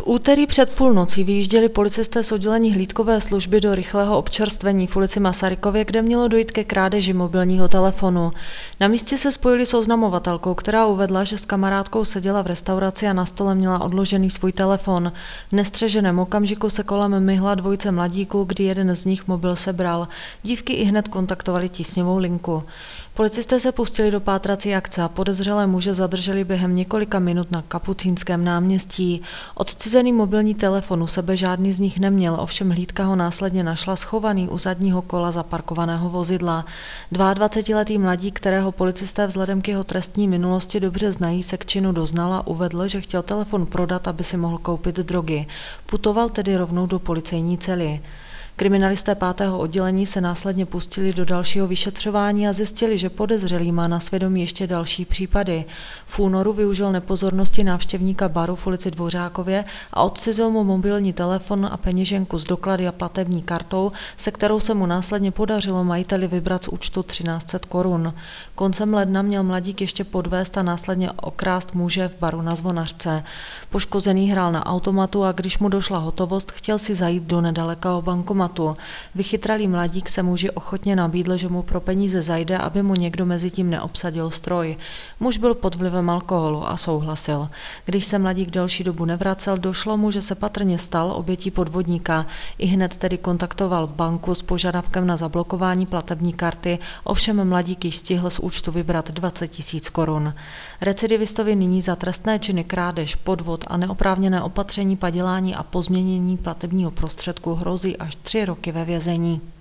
úterý před půlnocí vyjížděli policisté z oddělení hlídkové služby do rychlého občerstvení v ulici Masarykově, kde mělo dojít ke krádeži mobilního telefonu. Na místě se spojili s oznamovatelkou, která uvedla, že s kamarádkou seděla v restauraci a na stole měla odložený svůj telefon. V nestřeženém okamžiku se kolem myhla dvojice mladíků, kdy jeden z nich mobil sebral. Dívky ihned kontaktovali tísňovou linku. Policisté se pustili do pátrací akce a podezřelé muže zadrželi během několika minut na Kapucínském náměstí. Odcizený mobilní telefon u sebe žádný z nich neměl, ovšem hlídka ho následně našla schovaný u zadního kola zaparkovaného vozidla. 22letý mladík, kterého policisté vzhledem k jeho trestní minulosti dobře znají, se k činu doznal a uvedl, že chtěl telefon prodat, aby si mohl koupit drogy. Putoval tedy rovnou do policejní cely. Kriminalisté 5. oddělení se následně pustili do dalšího vyšetřování a zjistili, že podezřelý má na svědomí ještě další případy. V únoru využil nepozornosti návštěvníka baru v ulici Dvořákově a odcizil mu mobilní telefon a peněženku s doklady a platební kartou, se kterou se mu následně podařilo majiteli vybrat z účtu 1300 korun. Koncem ledna měl mladík ještě podvést a následně okrást muže v baru na Zvonařce. Poškozený hrál na automatu a když mu došla hotovost, chtěl si zajít do nedalekého bankomatu. Vychytralý mladík se muži ochotně nabídl, že mu pro peníze zajde, aby mu někdo mezi tím neobsadil stroj. Muž byl pod vlivem alkoholu a souhlasil. Když se mladík delší dobu nevracel, došlo mu, že se patrně stal obětí podvodníka. Ihned tedy kontaktoval banku s požadavkem na zablokování platební karty, ovšem mladík již stihl z účtu vybrat 20 000 korun. Recidivistovi nyní za trestné činy krádež, podvod a neoprávněné opatření, padělání a pozměnění platebního prostředku hrozí až 3 roky ve vězení.